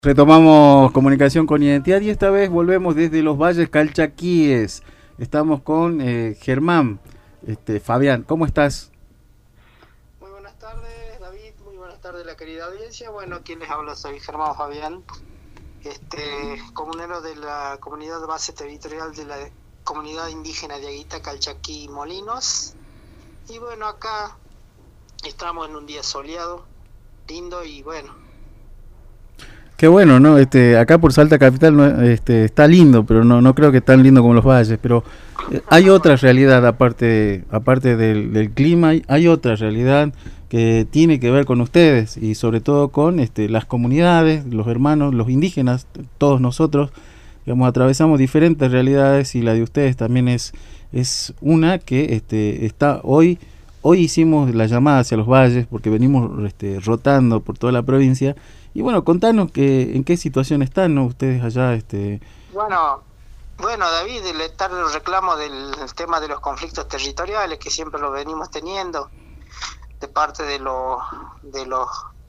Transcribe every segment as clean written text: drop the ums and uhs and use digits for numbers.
Retomamos comunicación con Identidad y esta vez volvemos desde los Valles Calchaquíes. Estamos con Germán. Fabián, ¿cómo estás? Muy buenas tardes, David. Muy buenas tardes, la querida audiencia. Bueno, quien les habla soy Germán Fabián, comunero de la comunidad de base territorial de la comunidad indígena de Aguita, Calchaquí y Molinos. Y bueno, acá estamos en un día soleado, lindo y bueno. Qué bueno, ¿no? Acá por Salta Capital está lindo, pero no creo que tan lindo como los valles. Pero hay otra realidad aparte del clima, hay otra realidad que tiene que ver con ustedes y sobre todo con las comunidades, los hermanos, los indígenas, todos nosotros, digamos, atravesamos diferentes realidades y la de ustedes también es una que está hoy. Hoy hicimos la llamada hacia los valles porque venimos rotando por toda la provincia. Y bueno, contanos en qué situación están, ¿no? Ustedes allá. Bueno, bueno, David, el eterno reclamo del tema de los conflictos territoriales que siempre lo venimos teniendo de parte de los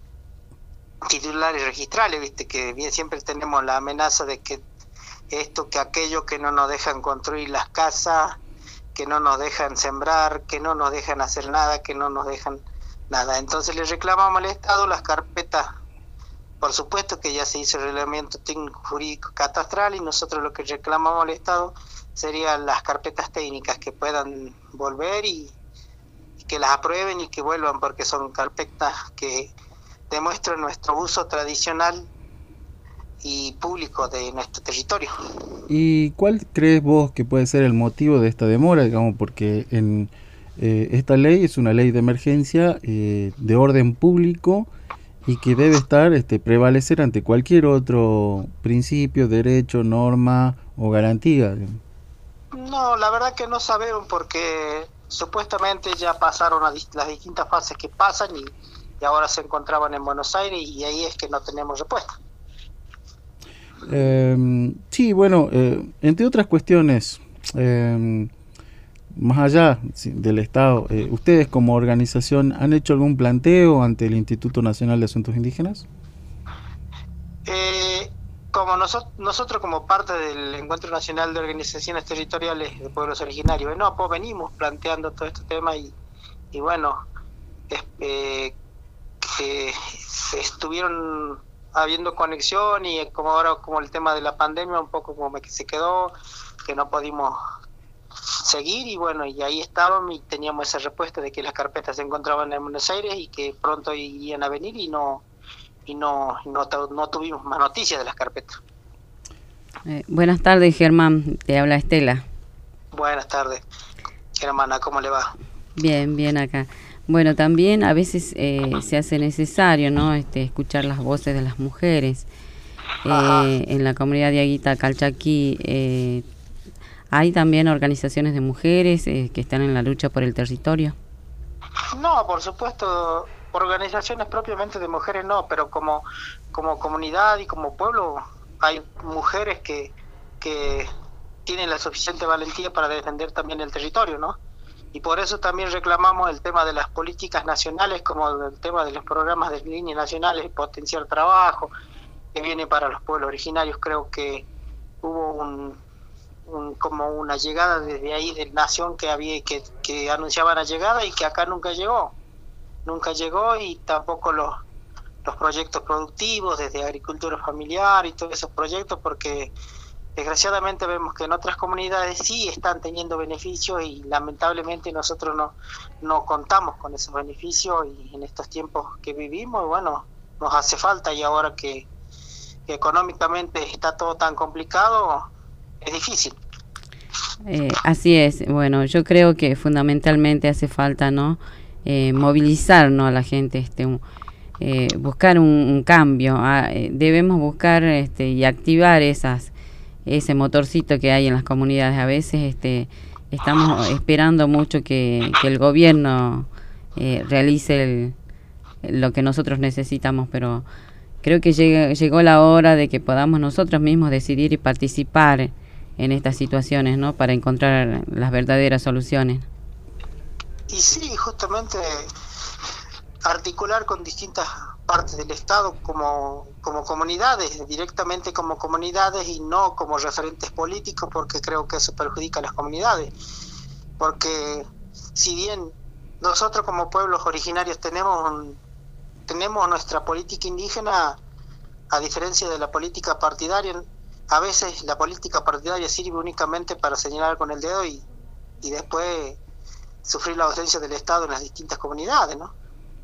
titulares registrales, viste, que bien siempre tenemos la amenaza de que esto, que aquello, que no nos dejan construir las casas, que no nos dejan sembrar, que no nos dejan hacer nada, que no nos dejan nada. Entonces le reclamamos al Estado las carpetas. Por supuesto que ya se hizo el reglamento técnico jurídico catastral y nosotros lo que reclamamos al Estado serían las carpetas técnicas que puedan volver y que las aprueben y que vuelvan, porque son carpetas que demuestran nuestro uso tradicional y público de nuestro territorio. ¿Y cuál crees vos que puede ser el motivo de esta demora? Digamos, porque esta ley es una ley de emergencia de orden público y que debe prevalecer ante cualquier otro principio, derecho, norma o garantía. No, la verdad que no sabemos, porque supuestamente ya pasaron las distintas fases que pasan y ahora se encontraban en Buenos Aires y ahí es que no tenemos respuesta. Sí, bueno, entre otras cuestiones, más allá del Estado, ¿ustedes como organización han hecho algún planteo ante el Instituto Nacional de Asuntos Indígenas? Como nosotros como parte del Encuentro Nacional de Organizaciones Territoriales de Pueblos Originarios, no, pues venimos planteando todo este tema y bueno, que estuvieron habiendo conexión y como ahora como el tema de la pandemia un poco como que se quedó, que no pudimos seguir y bueno, y ahí estábamos y teníamos esa respuesta de que las carpetas se encontraban en Buenos Aires y que pronto irían a venir y no tuvimos más noticias de las carpetas. Buenas tardes, Germán, te habla Estela. Buenas tardes, hermana, ¿cómo le va? Bien, bien acá. Bueno, también a veces se hace necesario, ¿no? Escuchar las voces de las mujeres. En la comunidad de Aguita, Calchaquí, ¿hay también organizaciones de mujeres que están en la lucha por el territorio? No, por supuesto, organizaciones propiamente de mujeres no, pero como comunidad y como pueblo hay mujeres que tienen la suficiente valentía para defender también el territorio, ¿no? Y por eso también reclamamos el tema de las políticas nacionales, como el tema de los programas de líneas nacionales, potenciar trabajo, que viene para los pueblos originarios. Creo que hubo como una llegada desde ahí de Nación que anunciaban la llegada y que acá nunca llegó y tampoco los proyectos productivos desde agricultura familiar y todos esos proyectos, porque desgraciadamente vemos que en otras comunidades sí están teniendo beneficios y lamentablemente nosotros no contamos con esos beneficios y en estos tiempos que vivimos, bueno, nos hace falta y ahora que económicamente está todo tan complicado, es difícil. Así es, bueno, yo creo que fundamentalmente hace falta, ¿no? Movilizar, ¿no? A la gente, buscar un cambio, debemos buscar y activar ese motorcito que hay en las comunidades. A veces estamos esperando mucho que el gobierno realice lo que nosotros necesitamos, pero creo que llegó la hora de que podamos nosotros mismos decidir y participar en estas situaciones, ¿no? Para encontrar las verdaderas soluciones. Y sí, justamente articular con distintas parte del Estado como comunidades, directamente como comunidades y no como referentes políticos, porque creo que eso perjudica a las comunidades. Porque si bien nosotros como pueblos originarios tenemos nuestra política indígena, a diferencia de la política partidaria, a veces la política partidaria sirve únicamente para señalar con el dedo y después sufrir la ausencia del Estado en las distintas comunidades, ¿no?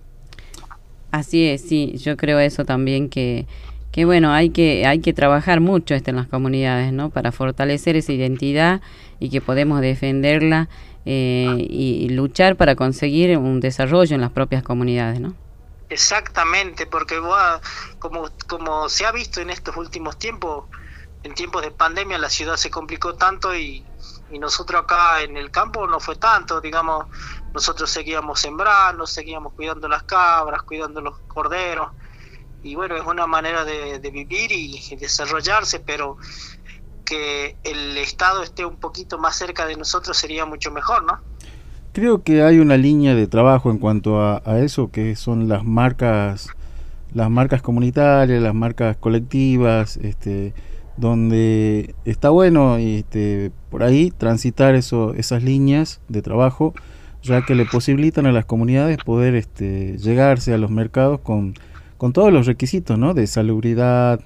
Así es, sí, yo creo eso también que bueno, hay que trabajar mucho en las comunidades, ¿no? Para fortalecer esa identidad y que podemos defenderla y luchar para conseguir un desarrollo en las propias comunidades, ¿no? Exactamente, porque como se ha visto en estos últimos tiempos, en tiempos de pandemia la ciudad se complicó tanto y nosotros acá en el campo no fue tanto, digamos, nosotros seguíamos sembrando, seguíamos cuidando las cabras, cuidando los corderos, y bueno, es una manera de vivir y desarrollarse, pero que el Estado esté un poquito más cerca de nosotros sería mucho mejor, ¿no? Creo que hay una línea de trabajo en cuanto a eso, que son las marcas comunitarias, las marcas colectivas, donde está bueno por ahí transitar esas líneas de trabajo, ya que le posibilitan a las comunidades poder llegarse a los mercados con todos los requisitos, ¿no? De salubridad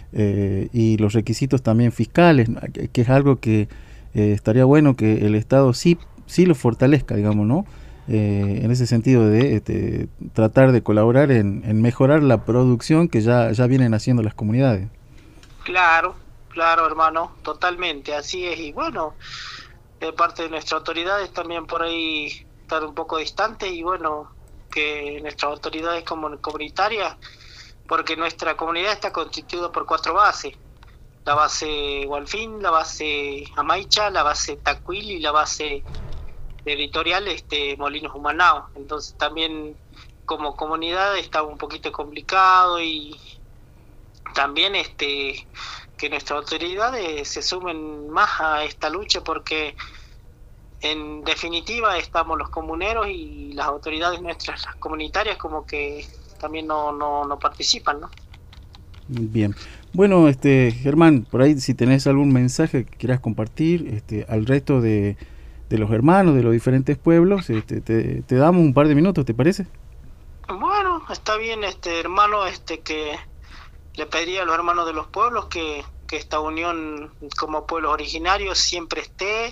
y los requisitos también fiscales, ¿no? Que es algo que estaría bueno que el Estado sí lo fortalezca, digamos, ¿no? En ese sentido de tratar de colaborar en mejorar la producción que ya vienen haciendo las comunidades. Claro, hermano, totalmente, así es. Y bueno, de parte de nuestras autoridades también por ahí estar un poco distante y bueno, que nuestras autoridades comunitarias, porque nuestra comunidad está constituida por 4 bases: la base Hualfín, la base Amaicha, la base Tacuil y la base territorial Molinos Humanao. Entonces también como comunidad está un poquito complicado y también que nuestras autoridades se sumen más a esta lucha, porque en definitiva estamos los comuneros y las autoridades nuestras, las comunitarias, como que también no participan, ¿no? Bien. Bueno, Germán, por ahí si tenés algún mensaje que quieras compartir al resto de los hermanos de los diferentes pueblos, te damos un par de minutos, ¿te parece? Bueno, está bien, hermano, que le pediría a los hermanos de los pueblos que esta unión como pueblos originarios siempre esté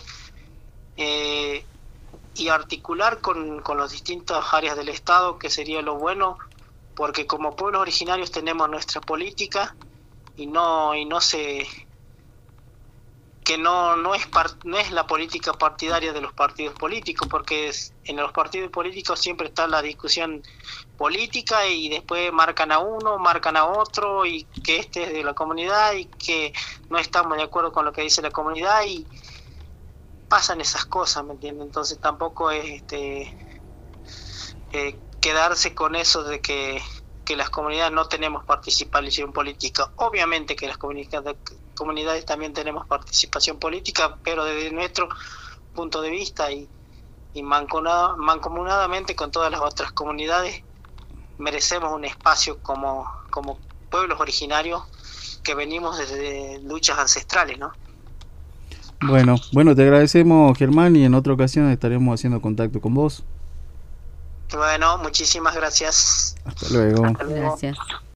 y articular con las distintas áreas del Estado, que sería lo bueno, porque como pueblos originarios tenemos nuestra política y no es la política partidaria de los partidos políticos, porque en los partidos políticos siempre está la discusión política y después marcan a uno, marcan a otro, y que es de la comunidad y que no estamos de acuerdo con lo que dice la comunidad y pasan esas cosas, ¿me entiendes? Entonces tampoco es quedarse con eso de que las comunidades no tenemos participación política. Obviamente que las comunidades también tenemos participación política, pero desde nuestro punto de vista y mancomunadamente con todas las otras comunidades merecemos un espacio como pueblos originarios que venimos desde luchas ancestrales, ¿no? Bueno, te agradecemos, Germán, y en otra ocasión estaremos haciendo contacto con vos. Bueno, muchísimas gracias. Hasta luego. Gracias.